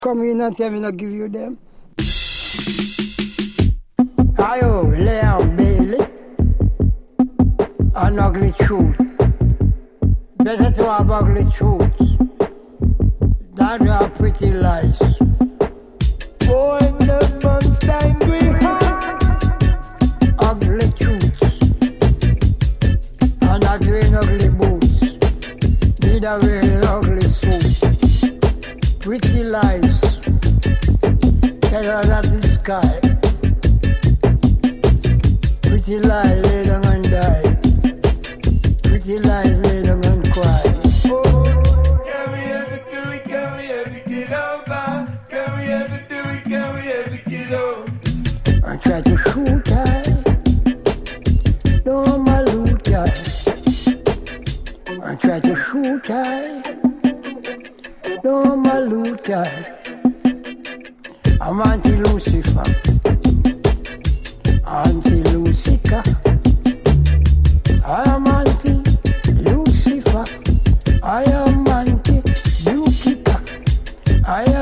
Come in and tell me not give you them. Ayo, Leon Bailey. An ugly truth. Better to have ugly truths than to have pretty lies. Oh, and the Bernstein green heart. Ugly truths. And not wearing ugly boots. Neither wearing ugly suits. Pretty lies. Tell her that the sky. Pretty lies lay down and die. Pretty lies lay down and cry. Oh, can we ever do it? Can we ever get over? Can we ever do it? Can we ever get over? I try to shoot I. Don't my loot I. I try to shoot I. Don't my loot I. I'm anti-Lucifer, anti-Lucifer. I am anti-Lucifer. I am anti-Lucifer. I